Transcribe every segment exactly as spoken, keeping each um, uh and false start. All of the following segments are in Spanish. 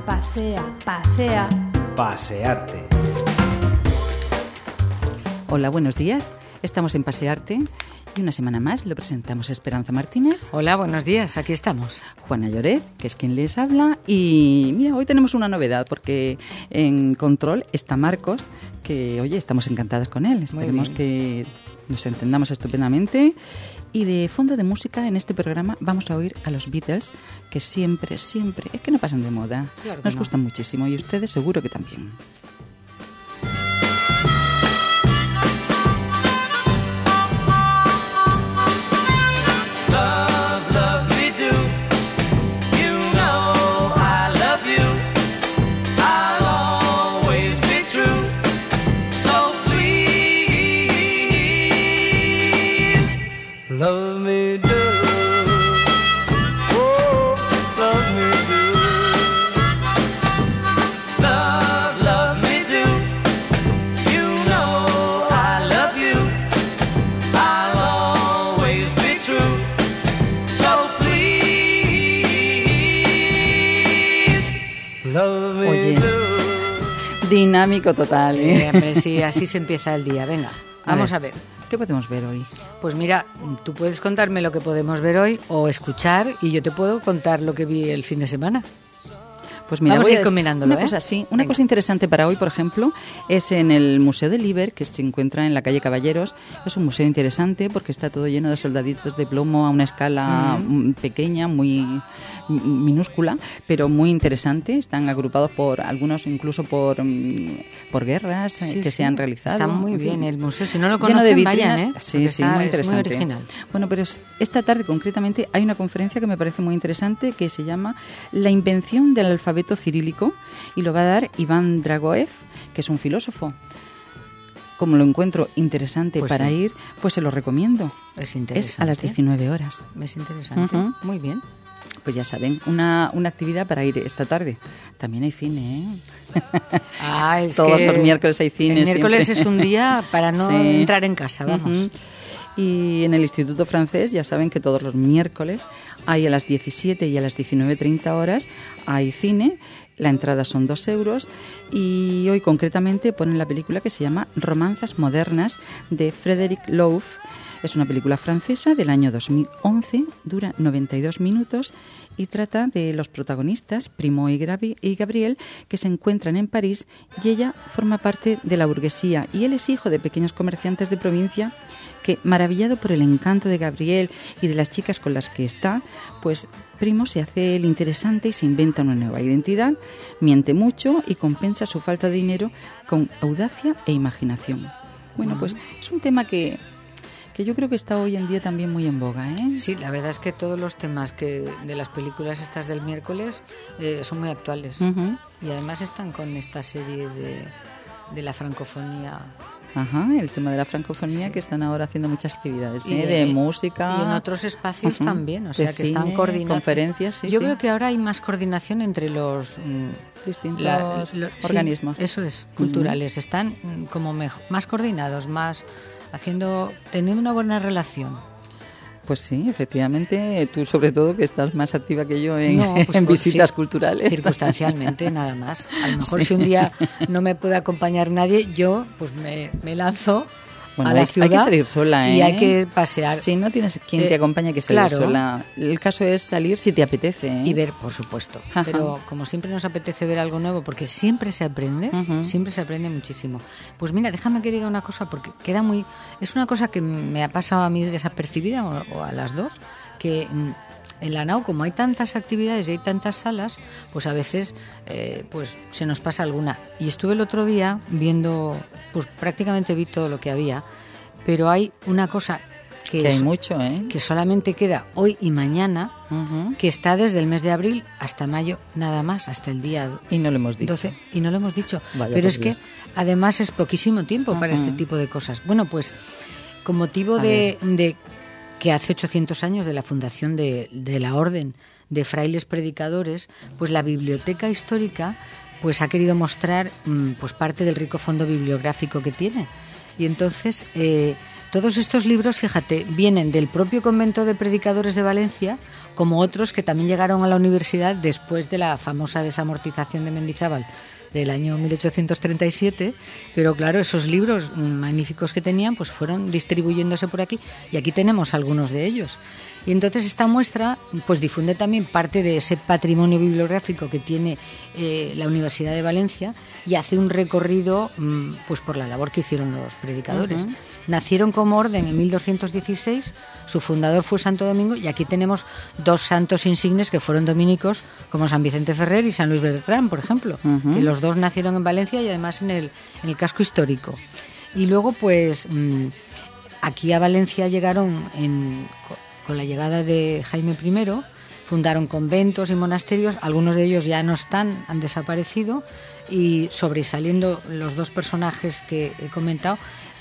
pasea, pasea. Pasearte. Hola, buenos días. Estamos en Pasearte y una semana más lo presentamos Esperanza Martínez. Hola, buenos días. Aquí estamos. Juana Lloret, que es quien les habla. Y mira, hoy tenemos una novedad porque en control está Marcos, que oye, estamos encantadas con él. Esperemos que nos entendamos estupendamente. Y de fondo de música en este programa vamos a oír a los Beatles, que siempre, siempre, es que no pasan de moda. Claro que Nos no. gustan muchísimo y ustedes seguro que también. Love me do, oh, love me do. Love, love me do. You know I love you. I'll always be true. So please, love me Oye. do. Dinámico total, ¿eh? Eh, hombre, sí, así se empieza el día. Venga, vamos a ver. ¿Qué podemos ver hoy? Pues mira, tú puedes contarme lo que podemos ver hoy o escuchar y yo te puedo contar lo que vi el fin de semana. Pues mira, Vamos voy a ir decir combinándolo, una ¿eh? cosa, sí, una Venga. cosa interesante para hoy, por ejemplo, es en el Museo del Liber, que se encuentra en la calle Caballeros. Es un museo interesante porque está todo lleno de soldaditos de plomo a una escala mm, pequeña, muy mm, minúscula, pero muy interesante. Están agrupados por algunos, incluso por mm, por guerras eh, Sí, que sí. se han realizado. Está muy En fin, bien el museo. Si no lo lleno de conocen, vitrinas. vayan, ¿eh? Sí, Porque sí, está- muy es interesante. original. Bueno, pero es- esta tarde concretamente hay una conferencia que me parece muy interesante que se llama La invención del alfabeto cirílico y lo va a dar Iván Dragoev, que es un filósofo. Como lo encuentro interesante Pues para sí. ir, pues se lo recomiendo. Es interesante. Es a las diecinueve horas. Es interesante. Ujú. Muy bien. Pues ya saben, una, una actividad para ir esta tarde. También hay cine, ¿eh? Ah, es Todos que los miércoles hay cine. El miércoles siempre. es un día para no Sí. entrar en casa, vamos. Ujú. Y en el Instituto Francés ya saben que todos los miércoles hay a las diecisiete y a las diecinueve treinta horas hay cine. La entrada son dos euros y hoy concretamente ponen la película que se llama Romanzas modernas de Frédéric Louf. Es una película francesa del año dos mil once, dura noventa y dos minutos y trata de los protagonistas, Primo y Gravi- y Gabriel, que se encuentran en París y ella forma parte de la burguesía y él es hijo de pequeños comerciantes de provincia que, maravillado por el encanto de Gabriel y de las chicas con las que está, pues Primo se hace el interesante y se inventa una nueva identidad, miente mucho y compensa su falta de dinero con audacia e imaginación. Bueno, pues es un tema que, que yo creo que está hoy en día también muy en boga, ¿eh? Sí, la verdad es que todos los temas que de las películas estas del miércoles eh, son muy actuales. Ujú. Y además están con esta serie de, de la francofonía. Ajá, el tema de la francofonía, Sí. que están ahora haciendo muchas actividades, Y ¿eh? de- de música. Y en otros espacios Ujú. también, o De sea que están cine, coordinados. conferencias, sí, Yo sí. veo que ahora hay más coordinación entre los mm, Distintos la- lo- sí, organismos. eso es, culturales. Están mm, como mejo- más coordinados, más haciendo, teniendo una buena relación. Pues sí, efectivamente, tú sobre todo que estás más activa que yo en, No, pues en por visitas cir- culturales. Circunstancialmente, nada más. A lo mejor Sí. si un día no me puede acompañar nadie, yo pues me, me lanzo Bueno, a la hay, ciudad hay que salir sola, ¿eh? y hay que pasear Si no tienes quien Eh, te acompañe, hay que salir claro. sola. El caso es salir si te apetece, ¿eh? y ver, por supuesto. Ajá. Pero como siempre nos apetece ver algo nuevo, porque siempre se aprende, Ujú. siempre se aprende muchísimo. Pues mira, déjame que diga una cosa, porque queda muy... Es una cosa que me ha pasado a mí desapercibida, o, o a las dos, que mm, en la NAO, como hay tantas actividades y hay tantas salas, pues a veces eh, pues se nos pasa alguna. Y estuve el otro día viendo, pues prácticamente vi todo lo que había, pero hay una cosa que, Que hay es- mucho, ¿eh? que solamente queda hoy y mañana, Ujú. que está desde el mes de abril hasta mayo, nada más, hasta el día Y no lo hemos dicho. doce, y no lo hemos dicho. Vaya, Pero por es que Dios. además es poquísimo tiempo para Ujú. este tipo de cosas. Bueno, pues con motivo A de, de que hace ochocientos años de la fundación de, de la Orden de Frailes Predicadores, pues la Biblioteca Histórica pues ha querido mostrar mm, pues parte del rico fondo bibliográfico que tiene. Y entonces, eh, todos estos libros, fíjate, vienen del propio convento de predicadores de Valencia, como otros que también llegaron a la universidad después de la famosa desamortización de Mendizábal del año mil ochocientos treinta y siete, pero claro, esos libros magníficos que tenían pues fueron distribuyéndose por aquí y aquí tenemos algunos de ellos. Y entonces esta muestra pues difunde también parte de ese patrimonio bibliográfico que tiene eh, la Universidad de Valencia y hace un recorrido mmm, pues por la labor que hicieron los predicadores. Uh-huh. Nacieron como orden en mil doscientos dieciséis, su fundador fue Santo Domingo y aquí tenemos dos santos insignes que fueron dominicos, como San Vicente Ferrer y San Luis Bertrán, por ejemplo, uh-huh. que los dos nacieron en Valencia y además en el, en el casco histórico. Y luego pues mmm, aquí a Valencia llegaron en... con la llegada de Jaime I, fundaron conventos y monasterios, algunos de ellos ya no están, han desaparecido, y sobresaliendo los dos personajes que he comentado,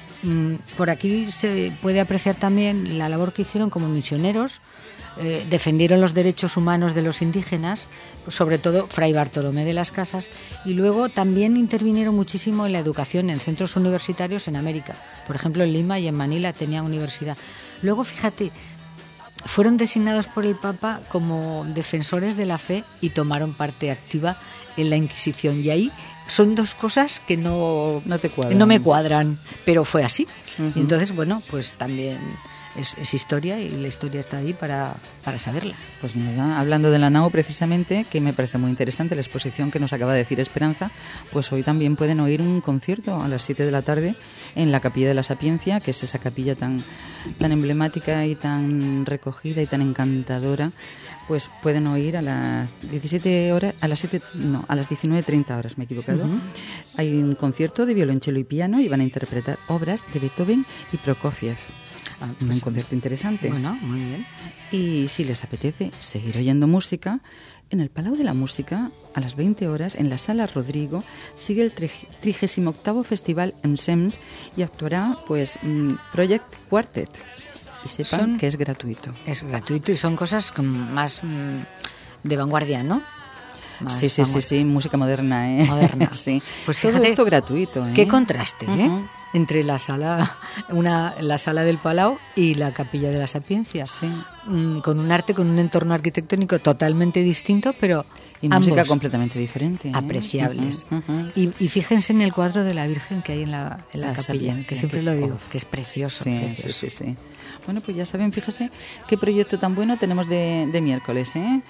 por aquí se puede apreciar también la labor que hicieron como misioneros, eh, defendieron los derechos humanos de los indígenas, sobre todo Fray Bartolomé de las Casas, y luego también intervinieron muchísimo en la educación en centros universitarios en América, por ejemplo en Lima y en Manila tenían universidad. Luego, fíjate, fueron designados por el Papa como defensores de la fe y tomaron parte activa en la Inquisición. Y ahí son dos cosas que no, no, te cuadran. no me cuadran, pero fue así. Uh-huh. Y entonces, bueno, pues también es, es historia y la historia está ahí para, para saberla. Pues nada, hablando de la Nao precisamente, que me parece muy interesante la exposición que nos acaba de decir Esperanza, pues hoy también pueden oír un concierto a las siete de la tarde en la Capilla de la Sapiencia, que es esa capilla tan, tan emblemática y tan recogida y tan encantadora. Pues pueden oír a las diecisiete horas, a las siete, no, a las diecinueve treinta horas, me he equivocado. Uh-huh. Hay un concierto de violonchelo y piano y van a interpretar obras de Beethoven y Prokofiev. Ah, pues un concierto interesante. Bueno, muy bien. Y si les apetece seguir oyendo música, en el Palau de la Música, a las veinte horas, en la Sala Rodrigo, sigue el trigésimo octavo Festival Ensems y actuará pues Project Quartet. Y sepan son, que es gratuito. Es gratuito y son cosas más mmm, de vanguardia, ¿no? Más sí, sí, vanguardia. sí, sí, música moderna, ¿eh? Moderna. Sí. Pues fíjate, todo esto gratuito, ¿eh? Qué contraste, ¿eh? Uh-huh. Entre la sala, una, la sala del Palau y la Capilla de la Sapiencia. Sí. Mm, con un arte, con un entorno arquitectónico totalmente distinto, pero y música completamente diferente, ¿eh? Apreciables. Uh-huh, uh-huh. Y, y fíjense en el cuadro de la Virgen que hay en la, en la, la capilla, Sapiencia, que siempre que, lo digo, oh, que es precioso, sí, precioso. Sí, sí, sí. Bueno, pues ya saben, fíjese qué proyecto tan bueno tenemos de, de miércoles, ¿eh?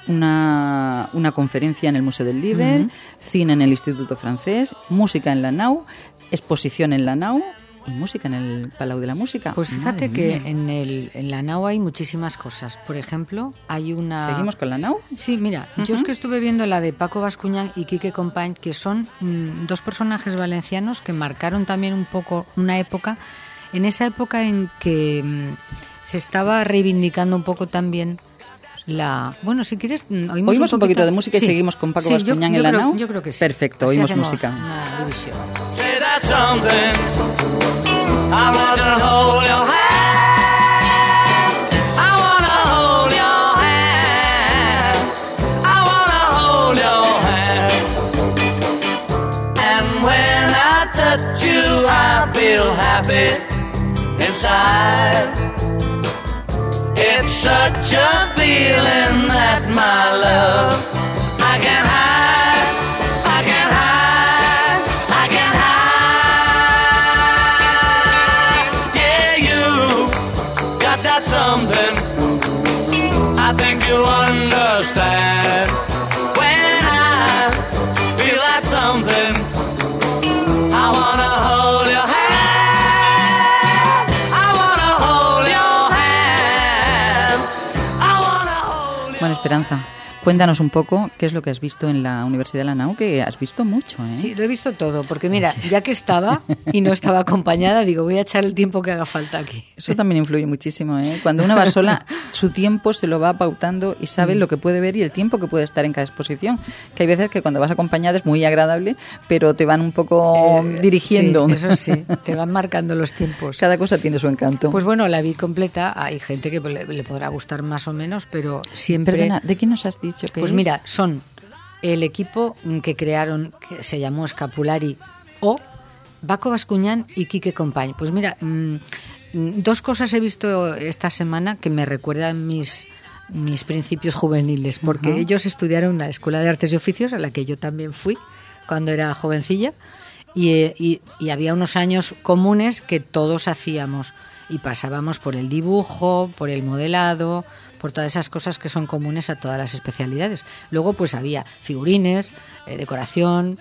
Una, una conferencia en el Museo del Liber, uh-huh. cine en el Instituto Francés, música en la Nau, exposición en la Nau y música en el Palau de la Música. Pues fíjate Madre que en, el, en la Nau hay muchísimas cosas. Por ejemplo, hay una... ¿Seguimos con la Nau? Sí, mira, uh-huh. yo es que estuve viendo la de Paco Bascuñán y Quique Compañ, que son mmm, dos personajes valencianos que marcaron también un poco una época, en esa época en que mmm, se estaba reivindicando un poco también la... Bueno, si quieres, oímos, oímos un, poquito... un poquito de música y sí. seguimos con Paco sí, Bascuñán yo, yo en la creo, Nau. Yo creo que sí. Perfecto, así oímos música. Una división. Something I want to hold your hand. I want to hold your hand. I want to hold your hand. And when I touch you, I feel happy inside. It's such a feeling that my love I can hide. I can hide. I can hide. Something I think you'll understand when I feel that something. I wanna hold your hand. I wanna hold your hand. I wanna hold your Bueno, Esperanza, cuéntanos un poco qué es lo que has visto en la Universidad de la Nau, que has visto mucho, ¿eh? Sí, lo he visto todo, porque mira, ya que estaba y no estaba acompañada, digo, voy a echar el tiempo que haga falta aquí. Eso también influye muchísimo, ¿eh? Cuando uno va sola, su tiempo se lo va pautando y sabe lo que puede ver y el tiempo que puede estar en cada exposición. Que hay veces que cuando vas acompañada es muy agradable, pero te van un poco eh, dirigiendo. Sí, eso sí, te van marcando los tiempos. Cada cosa tiene su encanto. Pues bueno, la vi completa. Hay gente que le, le podrá gustar más o menos, pero siempre... Perdona, ¿de qué nos has dicho que Pues es? mira, son el equipo que crearon, que se llamó Scapulari o Paco Bascuñán y Quique Compañ. Pues mira, mmm, Dos cosas he visto esta semana que me recuerdan mis, mis principios juveniles, porque uh-huh. ellos estudiaron en la Escuela de Artes y Oficios, a la que yo también fui cuando era jovencilla, y, y, y había unos años comunes que todos hacíamos y pasábamos por el dibujo, por el modelado, por todas esas cosas que son comunes a todas las especialidades. Luego pues había figurines, eh, decoración,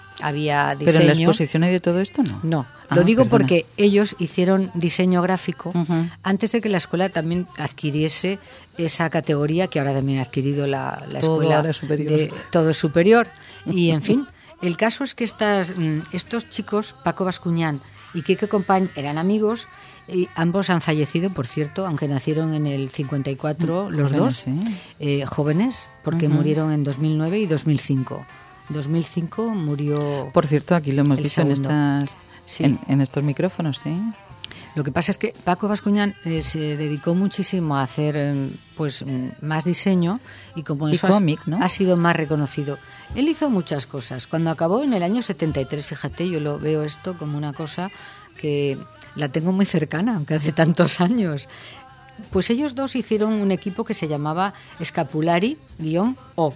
había diseño. ¿Pero en la exposición hay de todo esto? No. No, ah, lo digo perdona. porque ellos hicieron diseño gráfico uh-huh. antes de que la escuela también adquiriese esa categoría que ahora también ha adquirido la, la todo escuela ahora es superior. de todo es superior. Y en fin, el caso es que estas, estos chicos, Paco Bascuñán y Quique Compañ, eran amigos. Y ambos han fallecido, por cierto, aunque nacieron en el cincuenta y cuatro, los bueno, dos, sí. eh, jóvenes, porque uh-huh. murieron en dos mil nueve y dos mil cinco. dos mil cinco murió. Por cierto, aquí lo hemos el dicho en, estas, sí. en, en estos micrófonos, ¿sí? Lo que pasa es que Paco Bascuñán eh, se dedicó muchísimo a hacer eh, pues más diseño y como y eso cómic, ha, ¿no? ha sido más reconocido. Él hizo muchas cosas. Cuando acabó en el año setenta y tres, fíjate, yo lo veo esto como una cosa que la tengo muy cercana, aunque hace tantos años. Pues ellos dos hicieron un equipo que se llamaba Escapulari-O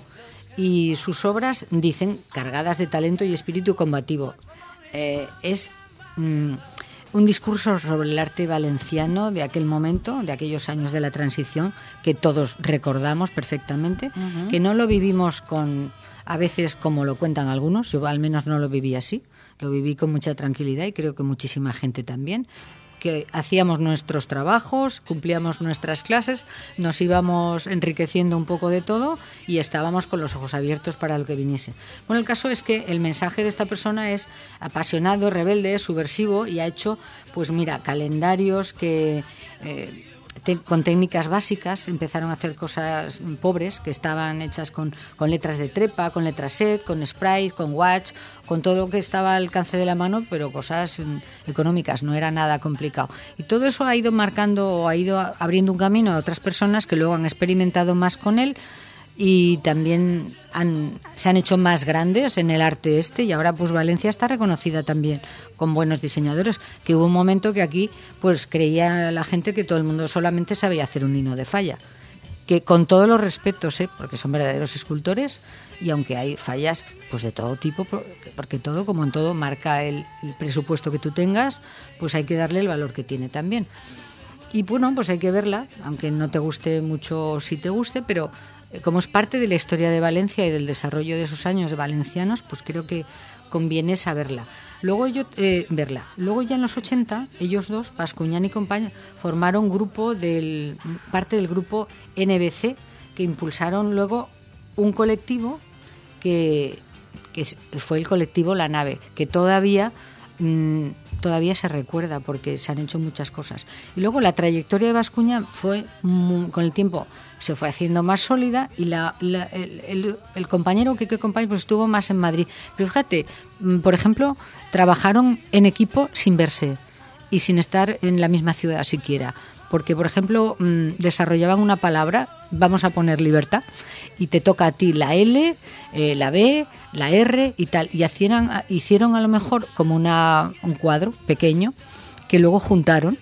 y sus obras, dicen, cargadas de talento y espíritu combativo. Eh, es mm, un discurso sobre el arte valenciano de aquel momento, de aquellos años de la transición, que todos recordamos perfectamente, uh-huh. que no lo vivimos con, a veces como lo cuentan algunos, yo al menos no lo viví así. Lo viví con mucha tranquilidad y creo que muchísima gente también, que hacíamos nuestros trabajos, cumplíamos nuestras clases, nos íbamos enriqueciendo un poco de todo y estábamos con los ojos abiertos para lo que viniese. Bueno, el caso es que el mensaje de esta persona es apasionado, rebelde, subversivo y ha hecho, pues mira, calendarios que... Eh, con técnicas básicas empezaron a hacer cosas pobres que estaban hechas con, con letras de trepa, con letras set, con sprays, con watch, con todo lo que estaba al alcance de la mano, pero cosas económicas, no era nada complicado. Y todo eso ha ido marcando o ha ido abriendo un camino a otras personas que luego han experimentado más con él y también han, se han hecho más grandes en el arte este y ahora pues Valencia está reconocida también con buenos diseñadores, que hubo un momento que aquí pues creía la gente que todo el mundo solamente sabía hacer un hino de falla, que con todos los respetos, ¿eh? Porque son verdaderos escultores y aunque hay fallas pues de todo tipo, porque todo, como en todo, marca el, el presupuesto que tú tengas, pues hay que darle el valor que tiene también. Y bueno, pues hay que verla, aunque no te guste mucho o sí te guste, pero como es parte de la historia de Valencia y del desarrollo de esos años valencianos, pues creo que conviene saberla. Luego ellos, eh, verla. Luego ya en los ochenta, ellos dos, Bascuñán y Compañ, formaron grupo del, parte del grupo N B C, que impulsaron luego un colectivo que, que fue el colectivo La Nave, que todavía... Mmm, todavía se recuerda porque se han hecho muchas cosas. Y luego la trayectoria de Bascuñán fue, muy, con el tiempo, se fue haciendo más sólida y la, la, el, el, el compañero Quique Compañ pues estuvo más en Madrid. Pero fíjate, por ejemplo, trabajaron en equipo sin verse y sin estar en la misma ciudad siquiera. Porque, por ejemplo, desarrollaban una palabra, vamos a poner libertad, y te toca a ti la L, eh, la B, la R y tal. Y hicieron, hicieron a lo mejor como una, un cuadro pequeño que luego juntaron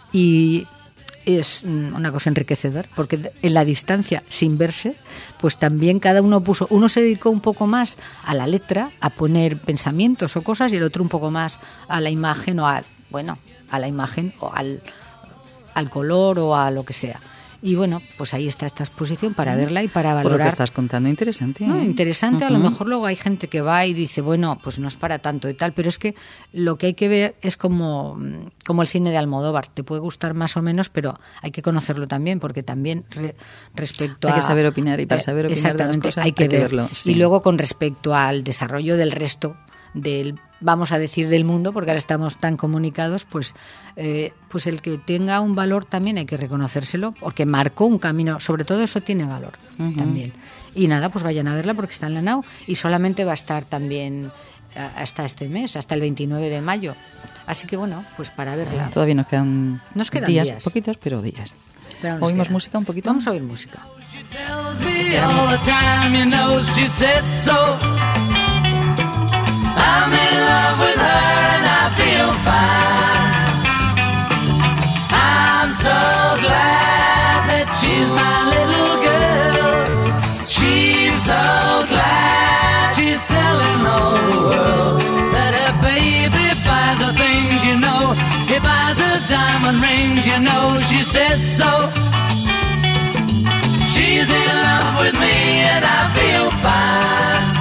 y es una cosa enriquecedora, porque en la distancia, sin verse, pues también cada uno puso, uno se dedicó un poco más a la letra, a poner pensamientos o cosas, y el otro un poco más a la imagen o a, bueno, a la imagen o al... al color o a lo que sea. Y bueno, pues ahí está esta exposición para verla y para valorar. Por lo que estás contando, interesante. ¿eh? No, interesante, uh-huh. A lo mejor luego hay gente que va y dice, bueno, pues no es para tanto y tal, pero es que lo que hay que ver es como, como el cine de Almodóvar. Te puede gustar más o menos, pero hay que conocerlo también, porque también re, respecto hay a... Hay que saber opinar y para saber opinar de las cosas hay que, hay que ver. verlo. Sí. Y luego con respecto al desarrollo del resto del, vamos a decir, del mundo, porque ahora estamos tan comunicados, pues eh, pues el que tenga un valor también hay que reconocérselo, porque marcó un camino, sobre todo eso tiene valor uh-huh. también. Y nada, pues vayan a verla porque está en la Nau y solamente va a estar también hasta este mes, hasta el veintinueve de mayo. Así que bueno, pues para verla. Todavía nos quedan, nos quedan días, días, poquitos, pero días. Pero ¿Oímos queda. música un poquito? Vamos a oír música. I'm in love with her and I feel fine. buys the things, you know. He buys the diamond rings, you know. She said so. She's in love with me and I feel fine.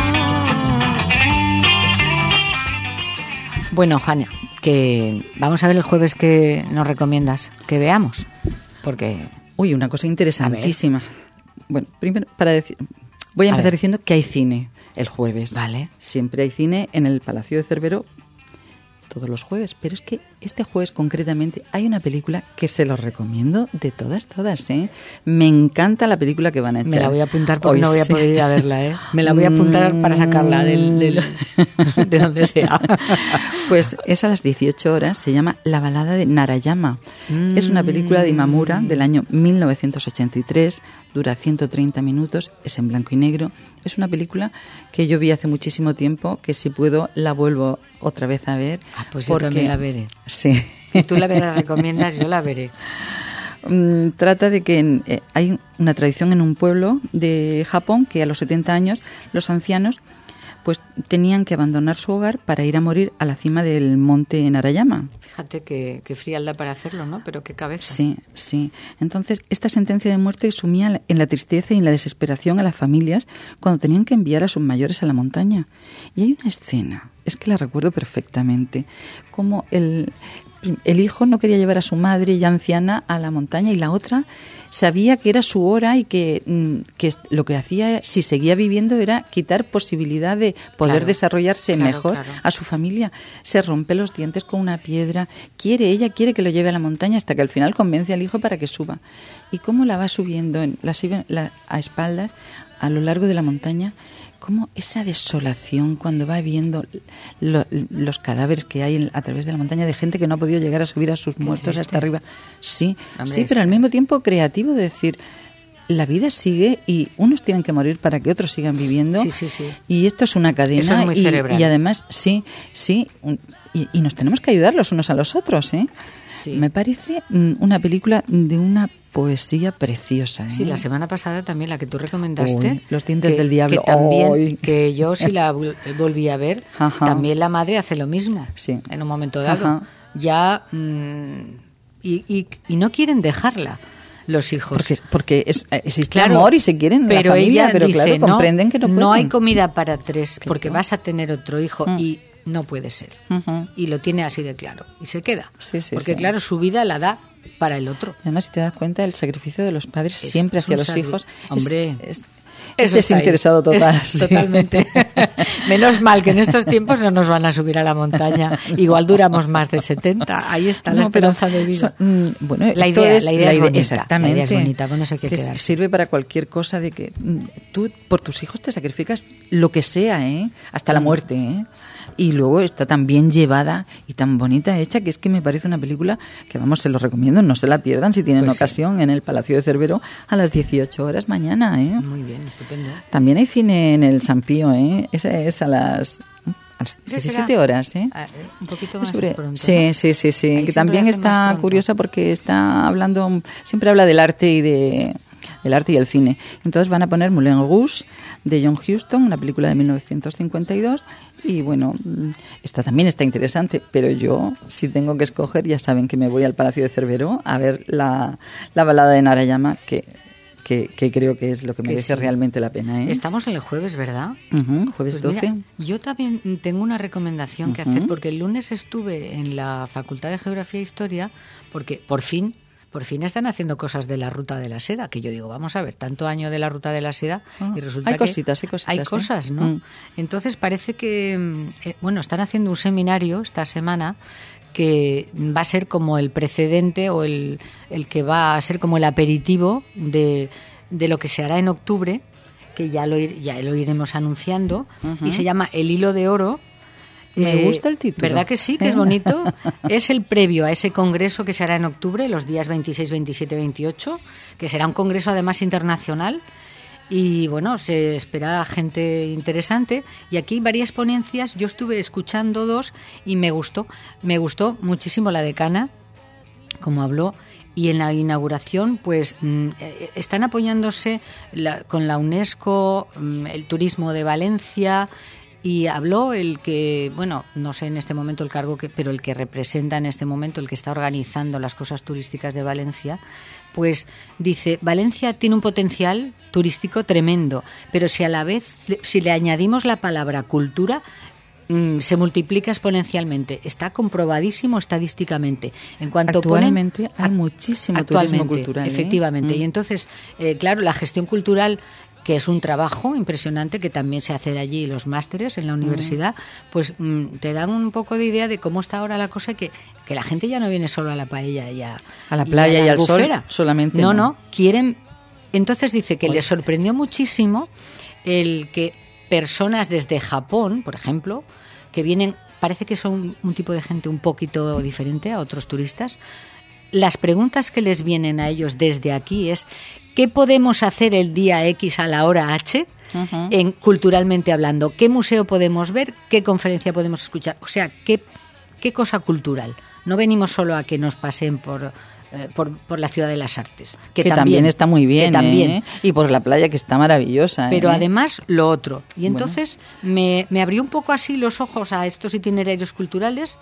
Bueno, Jania, que vamos a ver el jueves que nos recomiendas que veamos, porque... Uy, una cosa interesantísima. Bueno, primero, para decir... Voy a, a empezar ver. diciendo que hay cine el jueves. Vale. Siempre hay cine en el Palacio de Cervero todos los jueves, pero es que este jueves concretamente hay una película que se los recomiendo de todas, todas, ¿eh? Me encanta la película que van a echar. Me la voy a apuntar porque Hoy no voy a poder ir a verla, ¿eh? Me la voy a apuntar para sacarla del, del, de donde sea. Pues es a las dieciocho horas, se llama La balada de Narayama. Mm. Es una película de Imamura del año mil novecientos ochenta y tres, dura ciento treinta minutos, es en blanco y negro. Es una película que yo vi hace muchísimo tiempo, que si puedo la vuelvo otra vez a ver. Ah, pues porque... yo también la veré. Sí. Si tú la la recomiendas, yo la veré. Mm, trata de que eh, hay una tradición en un pueblo de Japón que a los setenta años los ancianos pues tenían que abandonar su hogar para ir a morir a la cima del monte Narayama. Fíjate que, que frialdad para hacerlo, ¿no? Pero qué cabeza. Sí, sí. Entonces, esta sentencia de muerte sumía en la tristeza y en la desesperación a las familias cuando tenían que enviar a sus mayores a la montaña. Y hay una escena, es que la recuerdo perfectamente, como el, el hijo no quería llevar a su madre ya anciana a la montaña y la otra sabía que era su hora y que, que lo que hacía, si seguía viviendo, era quitar posibilidad de poder claro, desarrollarse claro, mejor claro. a su familia. Se rompe los dientes con una piedra, quiere, ella quiere que lo lleve a la montaña hasta que al final convence al hijo para que suba. ¿Y cómo la va subiendo en, la, la, a espaldas a lo largo de la montaña? Cómo esa desolación cuando va viendo lo, los cadáveres que hay en, a través de la montaña de gente que no ha podido llegar a subir a sus Qué muertos triste. hasta arriba. Sí, Hombre, sí, pero sí. al mismo tiempo creativo de decir, la vida sigue y unos tienen que morir para que otros sigan viviendo. Sí, sí, sí. Y esto es una cadena. Eso es muy y, cerebral. y además, sí, sí, un, y, y nos tenemos que ayudar los unos a los otros, ¿eh? Sí. Me parece una película de una poesía preciosa, ¿eh? Sí, la semana pasada también la que tú recomendaste, Uy, Los dientes que, del diablo, que también Uy. que yo sí la volví a ver. Ajá. También la madre hace lo mismo. Sí. En un momento dado, Ajá. ya mmm, y, y, y no quieren dejarla los hijos. Porque, porque es, existe claro, amor y se quieren pero la familia, ella pero dice, claro, no, comprenden que no pueden. No hay comida para tres Claro. porque vas a tener otro hijo Mm. y no puede ser. Uh-huh. Y lo tiene así de claro. Y se queda. Sí, sí, porque sí. claro, su vida la da para el otro. Además, si te das cuenta, el sacrificio de los padres Es- siempre es hacia un los sabi- hijos Hombre. es, es, Eso es está ahí. desinteresado total. Es- sí. Totalmente. Menos mal que en estos tiempos no nos van a subir a la montaña. Igual duramos más de setenta. Ahí está la No, pero esperanza de vida. so- mm, bueno, La esto idea- es, la idea es bonita, exactamente. la idea es bonita, con eso hay que quedarse. sirve para cualquier cosa de que mm, tú por tus hijos te sacrificas lo que sea, ¿eh? Hasta la Mm. muerte, ¿eh? Y luego está tan bien llevada y tan bonita hecha que es que me parece una película que, vamos, se los recomiendo, no se la pierdan si tienen Pues sí. ocasión en el Palacio de Cervero a las dieciocho horas mañana, ¿eh? Muy bien, estupendo. También hay cine en el San Pío, ¿eh? Ese es a las, a las Ese diecisiete será, horas, ¿eh? ah, eh, un poquito más Sobre- pronto. sí, ¿no? sí, sí, sí. Ahí Que siempre también lo hacen más está pronto. curiosa porque está hablando, siempre habla del arte y de del arte y el cine. Entonces van a poner Moulin Rouge de John Huston, una película de mil novecientos cincuenta y dos, y bueno, mm, esta también está interesante, pero yo, si tengo que escoger, ya saben que me voy al Palacio de Cervero a ver la, la balada de Narayama, que, que, que creo que es lo que Que merece sí. realmente la pena, ¿eh? Estamos el jueves, ¿verdad? Ujú, jueves Pues mira, doce. yo también tengo una recomendación que Ujú. hacer, porque el lunes estuve en la Facultad de Geografía e Historia, porque por fin, por fin están haciendo cosas de la Ruta de la Seda, que yo digo, vamos a ver, tanto año de la Ruta de la Seda, Ah, y resulta hay que cositas, hay cositas, hay ¿eh? cosas, ¿no? Mm. Entonces parece que, mm, eh, bueno, están haciendo un seminario esta semana que va a ser como el precedente o el, el que va a ser como el aperitivo de, de lo que se hará en octubre, que ya lo, ir- ya lo iremos anunciando, Ujú. y se llama El Hilo de Oro. Me gusta el título. ¿Verdad que sí? Que es bonito. Es el previo a ese congreso que se hará en octubre, los días veintiséis, veintisiete, veintiocho, que será un congreso además internacional. Y bueno, se espera gente interesante. Y aquí hay varias ponencias. Yo estuve escuchando dos y me gustó. Me gustó muchísimo la decana, como habló. Y en la inauguración, pues mm, eh, están apoyándose la- con la UNESCO, mm, el turismo de Valencia y habló el que, bueno, no sé en este momento el cargo, que, pero el que representa en este momento, el que está organizando las cosas turísticas de Valencia, pues dice, Valencia tiene un potencial turístico tremendo, pero si a la vez, si le añadimos la palabra cultura, se multiplica exponencialmente. Está comprobadísimo estadísticamente. En cuanto actualmente ponen, hay muchísimo turismo cultural. Efectivamente. ¿eh? Y entonces, eh, claro, la gestión cultural, que es un trabajo impresionante, que también se hace de allí los másteres en la universidad, mm. pues mm, te dan un poco de idea de cómo está ahora la cosa, que, que la gente ya no viene solo a la paella y a, a la playa y, a la y al albufera. Sol solamente. No, no, no, quieren... Entonces dice que Oye. le sorprendió muchísimo el que personas desde Japón, por ejemplo, que vienen, parece que son un tipo de gente un poquito diferente a otros turistas, las preguntas que les vienen a ellos desde aquí es ¿qué podemos hacer el día X a la hora H? Uh-huh. En, culturalmente hablando, ¿qué museo podemos ver? ¿Qué conferencia podemos escuchar? O sea, ¿qué, qué cosa cultural? No venimos solo a que nos pasen por... Por, por la Ciudad de las Artes, que, que también, también está muy bien, también. ¿eh? Y por la playa, que está maravillosa. Pero ¿eh? además lo otro. Y entonces bueno. me, me abrió un poco así los ojos a estos itinerarios culturales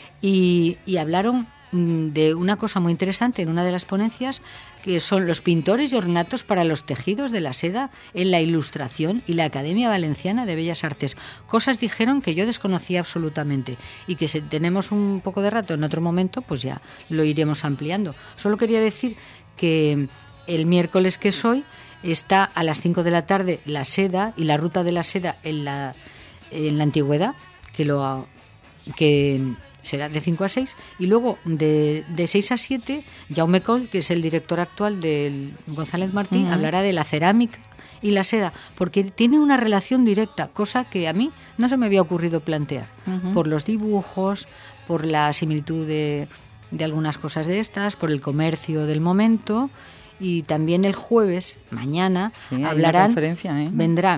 y, y hablaron de una cosa muy interesante en una de las ponencias, que son los pintores y ornatos para los tejidos de la seda en la Ilustración y la Academia Valenciana de Bellas Artes. Cosas, dijeron, que yo desconocía absolutamente y que si tenemos un poco de rato en otro momento, pues ya lo iremos ampliando. Solo quería decir que el miércoles que es hoy está a las cinco de la tarde la seda y la ruta de la seda en la, en la antigüedad, que lo que será de cinco a seis, y luego de, de seis a siete, Jaume Coll, que es el director actual del González Martín, uh-huh. hablará de la cerámica y la seda, porque tiene una relación directa, cosa que a mí no se me había ocurrido plantear, uh-huh. por los dibujos, por la similitud de, de algunas cosas de estas, por el comercio del momento, y también el jueves, mañana, sí, hablarán, ¿eh? vendrá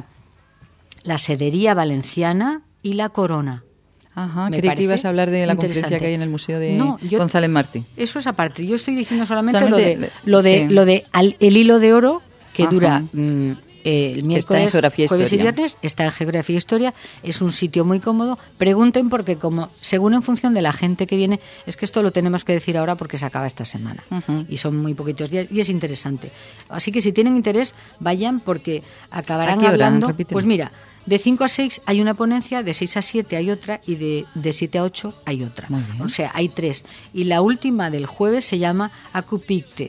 la sedería valenciana y la corona. Ajá, creí que ibas a hablar de la conferencia que hay en el Museo de no, yo, González Martín. Eso es aparte. Yo estoy diciendo solamente, solamente lo de, lo de, sí. lo de al, el hilo de oro que Ajá. dura mm, eh, el miércoles, jueves y viernes. Está en Geografía e Historia. Es un sitio muy cómodo. Pregunten porque como según en función de la gente que viene, es que esto lo tenemos que decir ahora porque se acaba esta semana. Uh-huh. Y son muy poquitos días y es interesante. Así que si tienen interés, vayan porque acabarán hablando. Repítelo. Pues mira, de cinco a seis hay una ponencia, de seis a siete hay otra y de, de siete a ocho hay otra. O sea, hay tres. Y la última del jueves se llama Acupicte,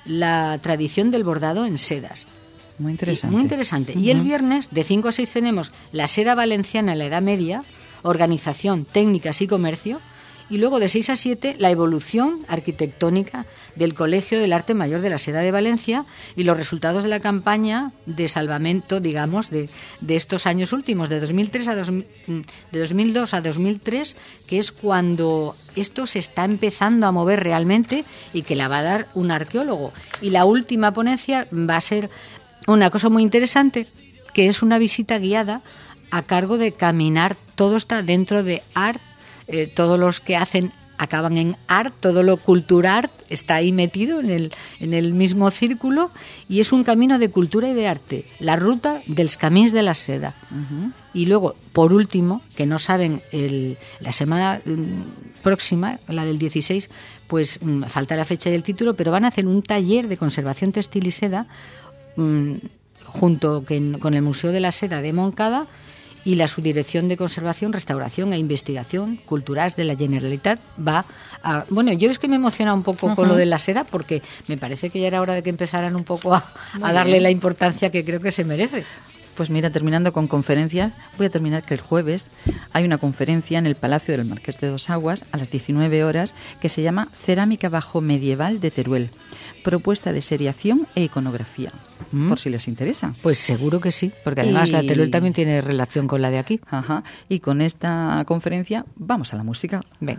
la tradición del bordado en sedas. Muy interesante. Y, muy interesante. Uh-huh. Y el viernes, de cinco a seis, tenemos la seda valenciana en la Edad Media, organización, técnicas y comercio. Y luego de seis a siete, la evolución arquitectónica del Colegio del Arte Mayor de la Seda de Valencia y los resultados de la campaña de salvamento, digamos, de, de estos años últimos, de dos mil tres a dos, de dos mil dos a dos mil tres, que es cuando esto se está empezando a mover realmente y que la va a dar un arqueólogo. Y la última ponencia va a ser una cosa muy interesante, que es una visita guiada a cargo de Caminar. Todo está dentro de Art. Eh, todos los que hacen acaban en art, todo lo cultural está ahí metido en el, en el mismo círculo y es un camino de cultura y de arte, la ruta dels camins de la seda. Uh-huh. Y luego, por último, que no saben, el, la semana mm, próxima, la del dieciséis, pues mm, falta la fecha y el título, pero van a hacer un taller de conservación textil y seda mm, junto que, con el Museo de la Seda de Moncada y la Subdirección de Conservación, Restauración e Investigación Culturals de la Generalitat va a... Bueno, yo es que me emociona un poco uh-huh. con lo de la seda porque me parece que ya era hora de que empezaran un poco a, a darle bien. La importancia que creo que se merece. Pues mira, terminando con conferencias, voy a terminar que el jueves hay una conferencia en el Palacio del Marqués de Dos Aguas a las diecinueve horas que se llama Cerámica Bajo Medieval de Teruel, propuesta de seriación e iconografía, ¿Mm? por si les interesa. Pues seguro que sí, porque además y... la Teruel también tiene relación con la de aquí. Ajá, y con esta conferencia vamos a la música. Venga.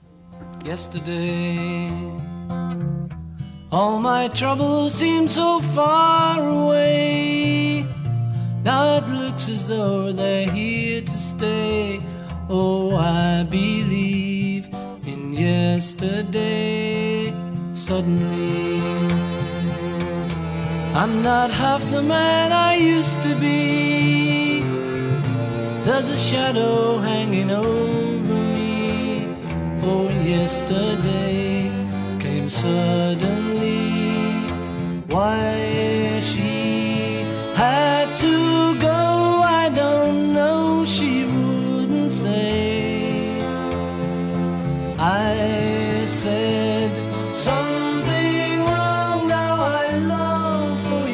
Yesterday, all my troubles seem so far away. Now it looks as though they're here to stay. Oh, I believe in yesterday. Suddenly, I'm not half the man I used to be. The There's a shadow hanging over me. Oh, yesterday came suddenly. Why she had to go, I don't know, she wouldn't say. I said something wrong, now I long for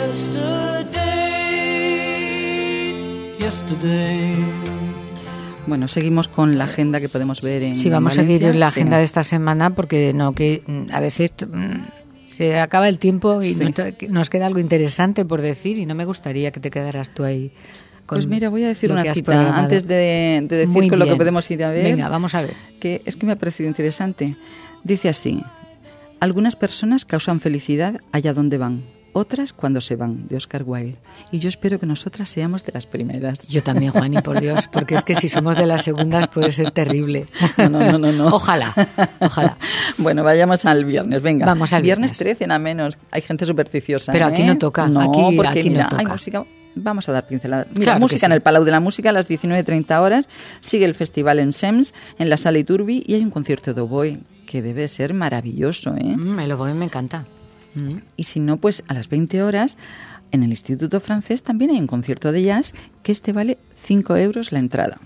yesterday. Yesterday. Bueno, seguimos con la agenda que podemos ver en Sí, vamos Valencia. a seguir la Sí. agenda de esta semana porque no que a veces se acaba el tiempo y Sí. no te- nos queda algo interesante por decir y no me gustaría que te quedaras tú ahí. con Pues mira, voy a decir lo una que has cita programado. antes de, de decir Muy con lo que bien. podemos ir a ver. Venga, vamos a ver. Que es que me ha parecido interesante. Dice así: algunas personas causan felicidad allá donde van, otras cuando se van, de Oscar Wilde. Y yo espero que nosotras seamos de las primeras. Yo también, Juani, por Dios, porque es que si somos de las segundas puede ser terrible. No, no, no, no, no. Ojalá, ojalá. Bueno, vayamos al viernes, venga. Vamos al viernes. viernes. trece, nada menos. Hay gente supersticiosa. Pero aquí ¿eh? no toca, No, aquí- porque aquí no mira, hay toca. música. Vamos a dar pinceladas. Mira, Claro que música sí. en el Palau de la Música a las diecinueve treinta horas. Sigue el festival en Sems, en la Sala Iturbi, y hay un concierto de oboe que debe ser maravilloso, ¿eh? Mm, el oboe me encanta. Mm. Y si no, pues a las veinte horas en el Instituto Francés también hay un concierto de jazz que este vale cinco euros la entrada.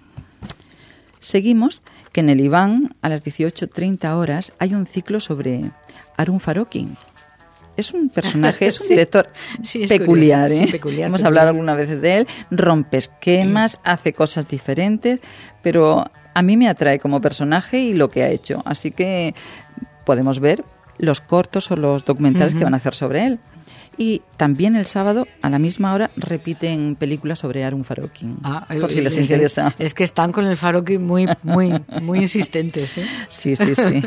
Seguimos que en el Iván a las dieciocho treinta horas hay un ciclo sobre Harun Farocki. Es un personaje, es un Sí. director Sí, es peculiar, curioso, ¿eh? sí, peculiar, Hemos peculiar. hablado alguna vez de él, rompe esquemas, hace cosas diferentes, pero a mí me atrae como personaje y lo que ha hecho. Así que podemos ver los cortos o los documentales Ujú. que van a hacer sobre él. Y también el sábado, a la misma hora, repiten películas sobre Harun Farocki. Ah, por si eh, les es, interesa. Es que están con el Farocki muy, muy, muy insistentes, ¿eh? Sí, sí, sí.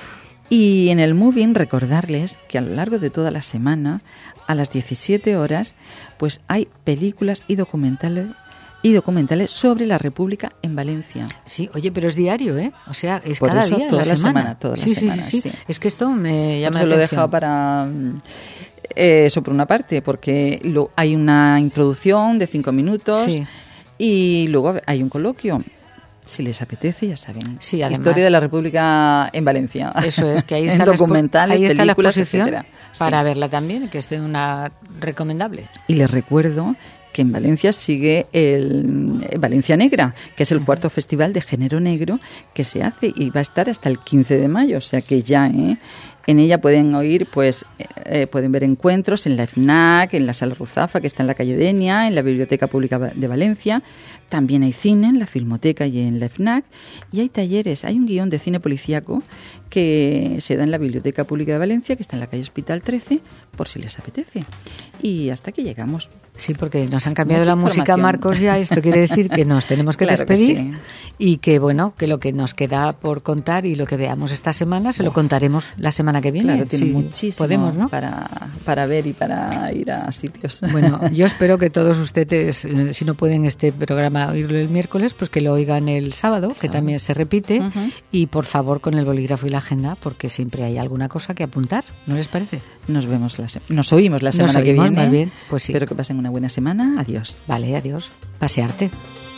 Y en el Moving recordarles que a lo largo de toda la semana, a las diecisiete horas, pues hay películas y documentales y documentales sobre la República en Valencia. Sí, oye, pero es diario, ¿eh? O sea, es Por cada eso, día de toda la la semana. semana, toda la sí, semana, sí, sí, sí. sí. Es que esto me llama Eso la lo he atención. dejado para mm, eh, eso por una parte, porque lo, hay una introducción de cinco minutos Sí. y luego hay un coloquio. Si les apetece, ya saben. Sí, además- Historia de la República en Valencia. Eso es, que ahí En está, la expo- documentales, ahí está la películas, exposición etcétera. para Sí. verla también, que es de una recomendable. Y les recuerdo que en Valencia sigue el eh, Valencia Negra, que es el cuarto festival de género negro que se hace y va a estar hasta el quince de mayo, o sea que ya, ¿eh? En ella pueden oír, pues, eh, pueden ver encuentros en la FNAC, en la Sala Ruzafa, que está en la calle Denia, en la Biblioteca Pública de Valencia. También hay cine en la Filmoteca y en la FNAC. Y hay talleres, hay un guión de cine policíaco que se da en la Biblioteca Pública de Valencia, que está en la calle Hospital trece, por si les apetece. Y hasta aquí llegamos. Sí, porque nos han cambiado Mucha la música, información. Marcos, ya. Esto quiere decir que nos tenemos que Claro que despedir sí. y que, bueno, que lo que nos queda por contar y lo que veamos esta semana se lo contaremos la semana que viene. Claro, tiene Sí, muchísimo podemos, ¿no? para, para ver y para ir a sitios. Bueno, yo espero que todos ustedes, eh, si no pueden este programa oírlo el miércoles, pues que lo oigan el sábado, que Sábado. también se repite, Ujú. y por favor con el bolígrafo y la agenda, porque siempre hay alguna cosa que apuntar, ¿no les parece? Nos vemos la se- nos oímos la Nos semana que oímos, viene. más bien, pues sí. Espero que pasen una buena semana. Adiós. Vale, adiós. Pasearte.